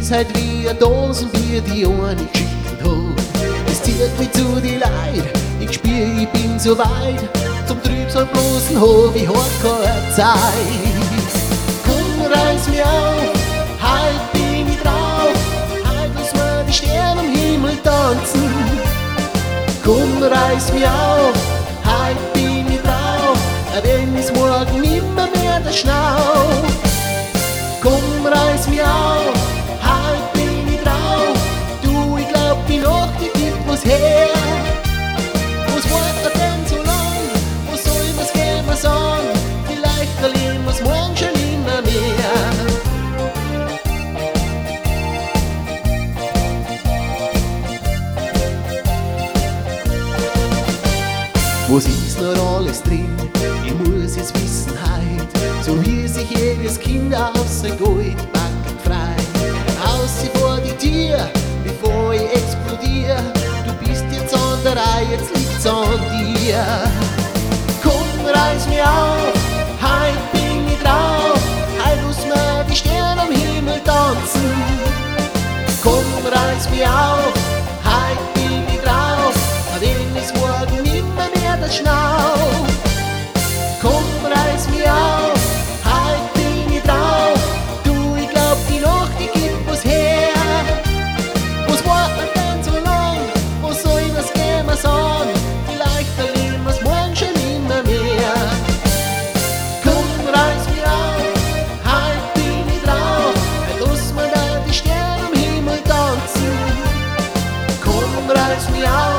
ist halt wie ein Dosenbier, die eine geschickt hat. Es zieht mich zu die Leid, ich spür, ich bin so weit. Zum Trübsal bloßen hab ich halt keine Zeit. Komm, reiß mich auf, halt bin ich drauf, halt lass mir die Sterne am Himmel tanzen. Komm, reiß mich auf, halt bin ich drauf, wenn es morgen nimmer mehr der Schnau. Komm, reiß mich auf, halt bin ich drauf, du, ich glaub, die Nacht, die gibt was her. Was wartet denn so lang, was soll was gehen wir sagen, vielleicht verlieren wir's morgen schon nimmer mehr. Was ist noch alles drin? Ich muss es wissen heut, so wie sich jedes Kind aus sein Goldbacken frei. Aus sie vor die Tür, bevor ich explodier. Du bist jetzt an der Reihe, jetzt liegt's an dir. Komm, reiß mich auf, heut bin ich drauf, heut lass mir die Sterne am Himmel tanzen. Komm, reiß mich auf, heut bin ich drauf, wenn es morgen nimmer mehr der Schnau. Komm, reiß mich auf, halt bin ich drauf, du, ich glaub, die Nacht, die gibt was her. Was wartet denn so lang, was soll das gehen wir sagen, vielleicht verlieren wir's morgen schon nimmer mehr. Komm, reiß mich auf, halt bin ich drauf, lass mir da die Sterne am Himmel tanzen. Komm, reiß mich auf,